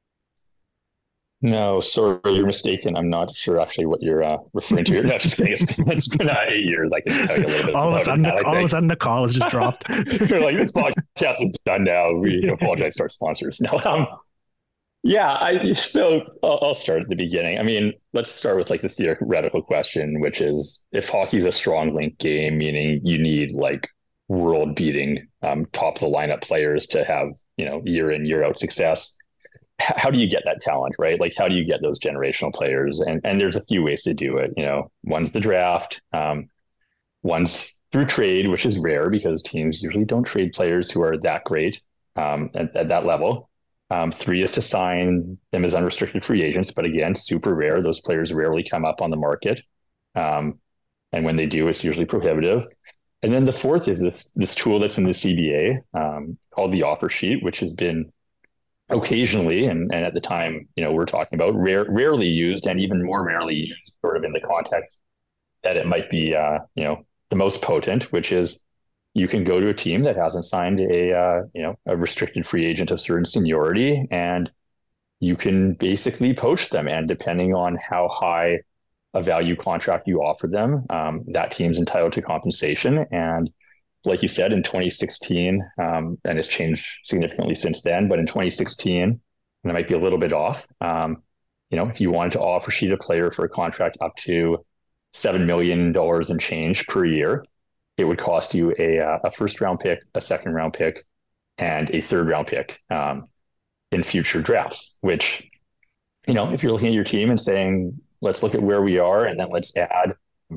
No, sorry, you're mistaken. I'm not sure actually what you're uh, referring to here. No, just kidding. It's been, it's been uh, eight years. I can tell you a little bit. all of a sudden, that, the, all of a sudden, the call is just dropped. You're like, this podcast is done now. We apologize to our sponsors. No, um, yeah, I so I'll, I'll start at the beginning. I mean, let's start with like the theoretical question, which is if hockey's a strong link game, meaning you need like world-beating, um, top of the lineup players to have, you know, year in, year out success. How do you get that talent, right? Like, how do you get those generational players? And and there's a few ways to do it. You know, one's the draft, um, one's through trade, which is rare because teams usually don't trade players who are that great um, at, at that level. Um, three is to sign them as unrestricted free agents, but again, super rare. Those players rarely come up on the market, um, and when they do, it's usually prohibitive. And then the fourth is this this tool that's in the C B A um, called the offer sheet, which has been occasionally, and, and at the time, you know, we're talking about rare, rarely used, and even more rarely used sort of in the context that it might be, uh, you know, the most potent, which is you can go to a team that hasn't signed a, uh, you know, a restricted free agent of certain seniority, and you can basically poach them. And depending on how high a value contract you offer them, um, that team's entitled to compensation. And like you said, in twenty sixteen, um, and it's changed significantly since then, but in twenty sixteen, and it might be a little bit off, um, you know, if you wanted to offer sheet a player for a contract up to seven million dollars and change per year, it would cost you a, a first round pick, a second round pick, and a third round pick um, in future drafts, which, you know, if you're looking at your team and saying, let's look at where we are, and then let's add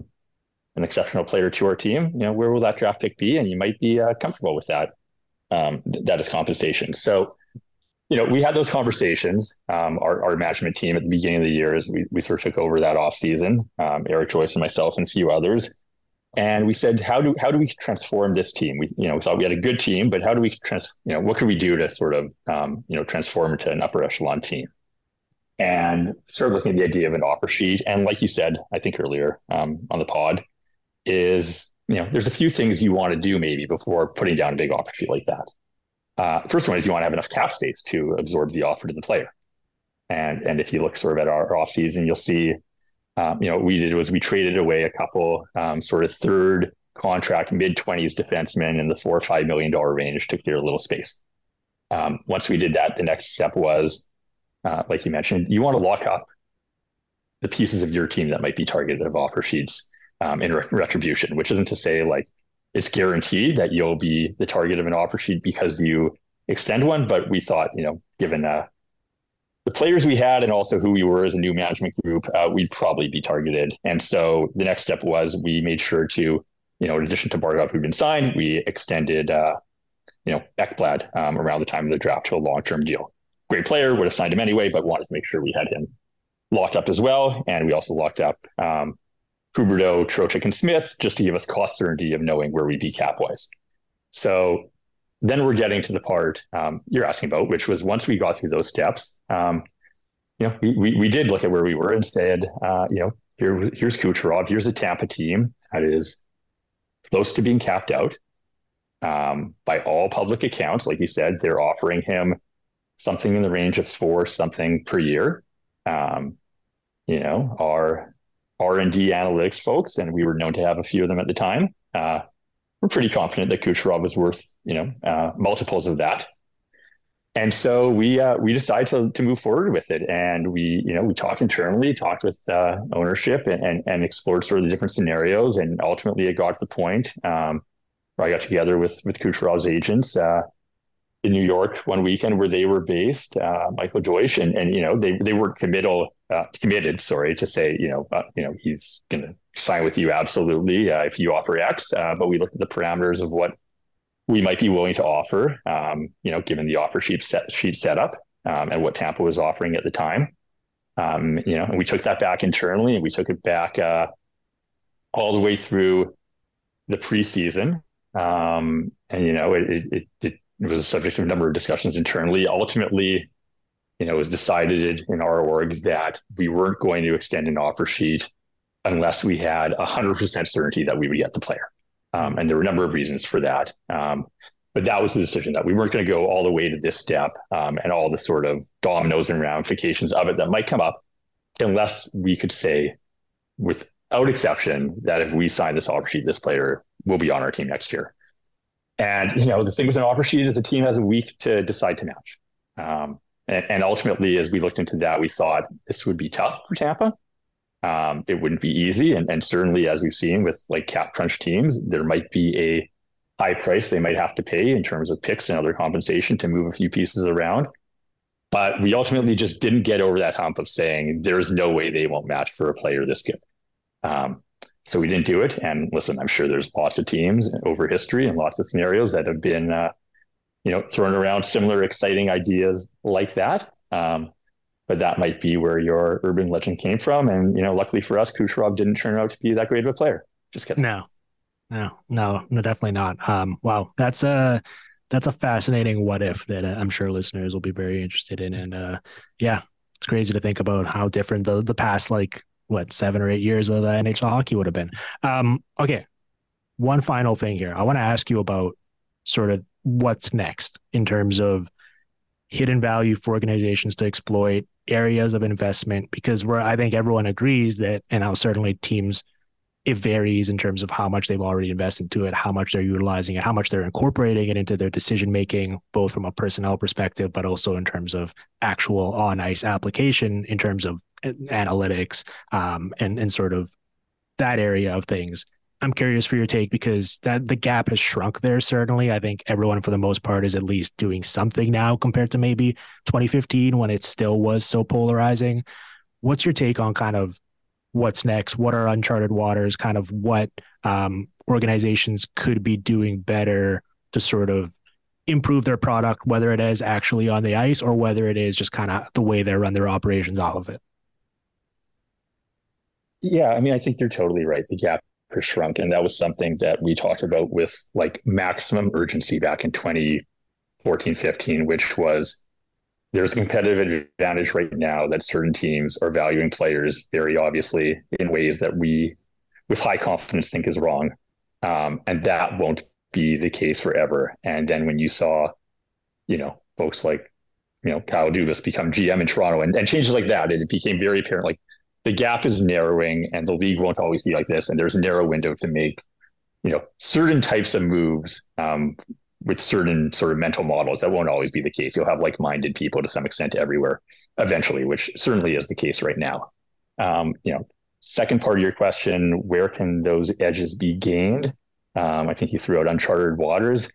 an exceptional player to our team, you know, where will that draft pick be? And you might be uh, comfortable with that. Um, th- that is compensation. So, you know, we had those conversations. Um, our, our management team at the beginning of the year, as we, we sort of took over that off season, um, Eric Joyce and myself and a few others. And we said, how do, how do we transform this team? We, you know, we thought we had a good team, but how do we trans, you know, what could we do to sort of, um, you know, transform it to an upper echelon team? And started looking at the idea of an offer sheet. And like you said, I think earlier um, on the pod, is, you know, there's a few things you want to do maybe before putting down a big offer sheet like that. Uh, first one is you want to have enough cap space to absorb the offer to the player. And and if you look sort of at our off season, you'll see, um, you know, what we did was we traded away a couple um, sort of third contract mid twenties defensemen in the four or five million dollar range to clear a little space. Um, once we did that, the next step was, uh, like you mentioned, you want to lock up the pieces of your team that might be targeted of offer sheets. Um, in re- retribution, which isn't to say like it's guaranteed that you'll be the target of an offer sheet because you extend one, but we thought, you know, given uh, the players we had and also who we were as a new management group, uh, we'd probably be targeted. And so the next step was we made sure to, you know, in addition to Barkov who'd been signed, we extended, uh, you know, Ekblad um, around the time of the draft to a long-term deal. Great player, would have signed him anyway, but wanted to make sure we had him locked up as well. And we also locked up um, Huberdeau, Trocheck, and Smith, just to give us cost certainty of knowing where we'd be cap-wise. So then we're getting to the part um, you're asking about, which was once we got through those steps, um, you know, we, we we did look at where we were and said, uh, you know, here here's Kucherov, here's a Tampa team that is close to being capped out. Um, by all public accounts, like you said, they're offering him something in the range of four something per year. Um, you know, our R and D analytics folks, and we were known to have a few of them at the time. Uh, we're pretty confident that Kucherov was worth, you know, uh, multiples of that. And so we uh, we decided to to move forward with it, and we you know we talked internally, talked with uh, ownership, and, and and explored sort of the different scenarios, and ultimately it got to the point um, where I got together with with Kucherov's agents uh, in New York one weekend where they were based, uh, Michael Deutsch, and and you know they they weren't committal. Uh, committed, sorry, to say, you know, uh, you know, he's going to sign with you absolutely uh, if you offer X. Uh, but we looked at the parameters of what we might be willing to offer, um, you know, given the offer sheet set sheet setup um, and what Tampa was offering at the time. Um, you know, and we took that back internally, and we took it back uh, all the way through the preseason. Um, and you know, it, it it it was a subject of a number of discussions internally. Ultimately, you know, it was decided in our org that we weren't going to extend an offer sheet unless we had one hundred percent certainty that we would get the player. Um, and there were a number of reasons for that. Um, but that was the decision, that we weren't going to go all the way to this step um, and all the sort of dominoes and ramifications of it that might come up unless we could say without exception that if we sign this offer sheet, this player will be on our team next year. And, you know, the thing with an offer sheet is a team has a week to decide to match. Um, and, and ultimately, as we looked into that, we thought this would be tough for Tampa. Um, it wouldn't be easy. And, and certainly, as we've seen with like cap crunch teams, there might be a high price they might have to pay in terms of picks and other compensation to move a few pieces around. But we ultimately just didn't get over that hump of saying there's no way they won't match for a player this good. Um, so we didn't do it. And listen, I'm sure there's lots of teams over history and lots of scenarios that have been, uh, you know, throwing around similar exciting ideas like that. Um, But that might be where your urban legend came from. And, you know, luckily for us, Kucherov didn't turn out to be that great of a player. Just kidding. No, no, no, no, definitely not. Um, wow. That's a, that's a fascinating what if that I'm sure listeners will be very interested in. And uh, yeah, it's crazy to think about how different the, the past, like what, seven or eight years of the N H L hockey would have been. Um, okay. One final thing here. I want to ask you about sort of what's next in terms of hidden value for organizations to exploit, areas of investment, because where I think everyone agrees that, and now certainly teams, it varies in terms of how much they've already invested into it, how much they're utilizing it, how much they're incorporating it into their decision-making, both from a personnel perspective, but also in terms of actual on-ice application, in terms of analytics um, and, and sort of that area of things. I'm curious for your take, because that the gap has shrunk there. Certainly, I think everyone for the most part is at least doing something now compared to maybe twenty fifteen when it still was so polarizing. What's your take on kind of what's next? What are uncharted waters? Kind of what um, organizations could be doing better to sort of improve their product, whether it is actually on the ice or whether it is just kind of the way they run their operations off of it? Yeah, I mean, I think you're totally right. The gap has shrunk. And that was something that we talked about with like maximum urgency back in twenty fourteen, fifteen, which was there's a competitive advantage right now that certain teams are valuing players very obviously in ways that we with high confidence think is wrong. Um, and that won't be the case forever. And then when you saw, you know, folks like, you know, Kyle Dubas become G M in Toronto and, and changes like that, it became very apparent, like, the gap is narrowing and the league won't always be like this. And there's a narrow window to make, you know, certain types of moves um, with certain sort of mental models. That won't always be the case. You'll have like-minded people to some extent everywhere eventually, which certainly is the case right now. Um, you know, second part of your question, where can those edges be gained? Um, I think you threw out uncharted waters.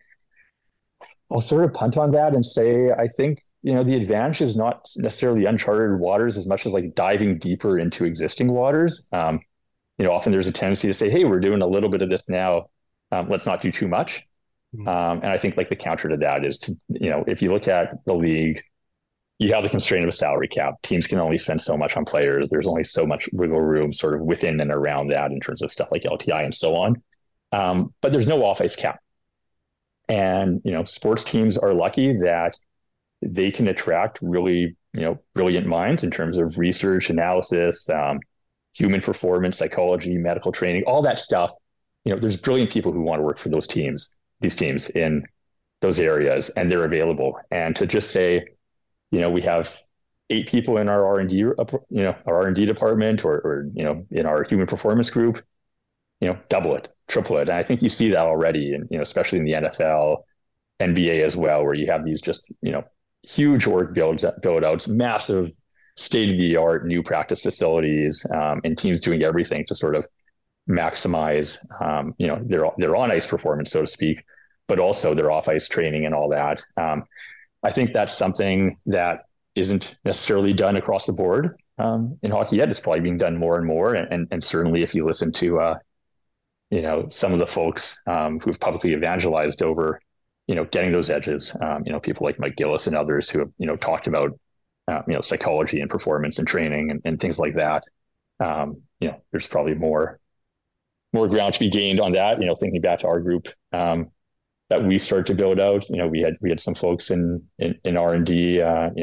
I'll sort of punt on that and say, I think, you know, the advantage is not necessarily uncharted waters as much as like diving deeper into existing waters. Um, you know, often there's a tendency to say, hey, we're doing a little bit of this now. Um, let's not do too much. Mm-hmm. Um, and I think like the counter to that is to, you know, if you look at the league, you have the constraint of a salary cap. Teams can only spend so much on players. There's only so much wiggle room sort of within and around that in terms of stuff like L T I and so on. Um, but there's no off-ice cap. And, you know, sports teams are lucky that they can attract really, you know, brilliant minds in terms of research, analysis, um, human performance, psychology, medical training, all that stuff. You know, there's brilliant people who want to work for those teams, these teams in those areas, and they're available. And to just say, you know, we have eight people in our R and D, you know, our R and D department, or, or, you know, in our human performance group, you know, double it, triple it. And I think you see that already, and, you know, especially in the N F L, N B A as well, where you have these just, you know, huge org build, build outs, massive state-of-the-art new practice facilities, um, and teams doing everything to sort of maximize, um, you know, their their on-ice performance, so to speak, but also their off-ice training and all that. Um, I think that's something that isn't necessarily done across the board um, in hockey yet. It's probably being done more and more. And, and, and certainly if you listen to, uh, you know, some of the folks um, who've publicly evangelized over, you know, getting those edges, um, you know, people like Mike Gillis and others who have, you know, talked about, uh, you know, psychology and performance and training and, and things like that. Um, you know, there's probably more, more ground to be gained on that. You know, thinking back to our group um, that we started to build out, you know, we had, we had some folks in, in, in R and D, uh, you know, like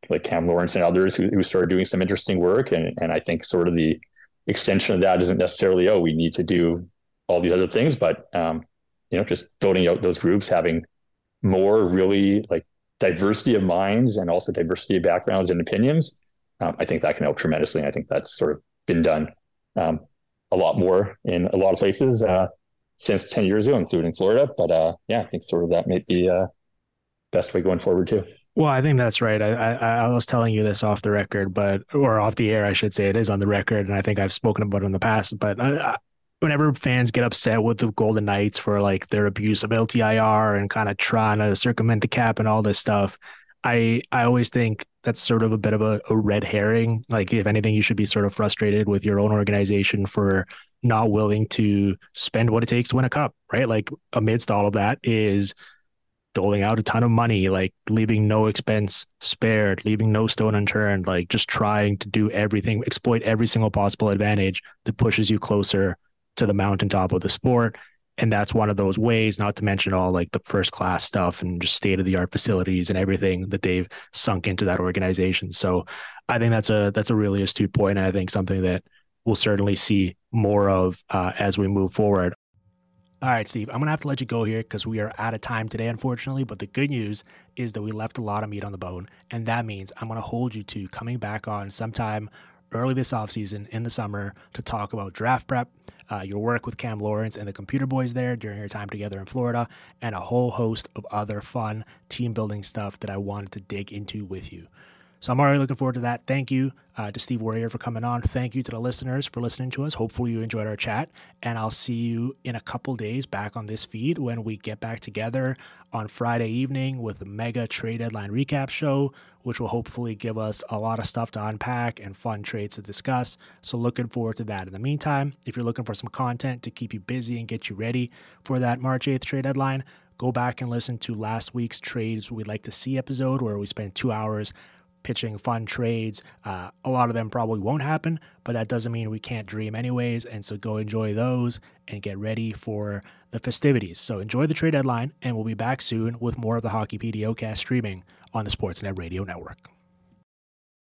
like Cam Lawrence and others who, who started doing some interesting work. And, and I think sort of the extension of that isn't necessarily, oh, we need to do all these other things, but, um, you know, just building out those groups, having more really like diversity of minds and also diversity of backgrounds and opinions. Um, I think that can help tremendously. And I think that's sort of been done um, a lot more in a lot of places uh, since ten years ago, including Florida. But uh, yeah, I think sort of that may be uh, best way going forward too. Well, I think that's right. I, I I was telling you this off the record, but or off the air, I should say. It is on the record, and I think I've spoken about it in the past. But I, whenever fans get upset with the Golden Knights for like their abuse of L T I R and kind of trying to circumvent the cap and all this stuff, I I always think that's sort of a bit of a, a red herring. Like, if anything, you should be sort of frustrated with your own organization for not willing to spend what it takes to win a cup, right? Like, amidst all of that is doling out a ton of money, like leaving no expense spared, leaving no stone unturned, like just trying to do everything, exploit every single possible advantage that pushes you closer to the mountaintop of the sport. And that's one of those ways, not to mention all like the first class stuff and just state of the art facilities and everything that they've sunk into that organization. So I think that's a, that's a really astute point. And I think something that we'll certainly see more of uh, as we move forward. All right, Steve, I'm going to have to let you go here because we are out of time today, unfortunately. But the good news is that we left a lot of meat on the bone. And that means I'm going to hold you to coming back on sometime early this offseason in the summer to talk about draft prep, uh, your work with Cam Lawrence and the Computer Boys there during your time together in Florida, and a whole host of other fun team building stuff that I wanted to dig into with you. So I'm already looking forward to that. Thank you uh, to Steve Warrior for coming on. Thank you to the listeners for listening to us. Hopefully you enjoyed our chat, and I'll see you in a couple days back on this feed when we get back together on Friday evening with the mega trade deadline recap show, which will hopefully give us a lot of stuff to unpack and fun trades to discuss. So looking forward to that. In the meantime, if you're looking for some content to keep you busy and get you ready for that March eighth trade deadline, go back and listen to last week's Trades We'd Like to See episode, where we spent two hours pitching fun trades. Uh, a lot of them probably won't happen, but that doesn't mean we can't dream anyways. And so go enjoy those and get ready for the festivities. So enjoy the trade deadline, and we'll be back soon with more of the Hockey PDOcast streaming on the Sportsnet Radio Network.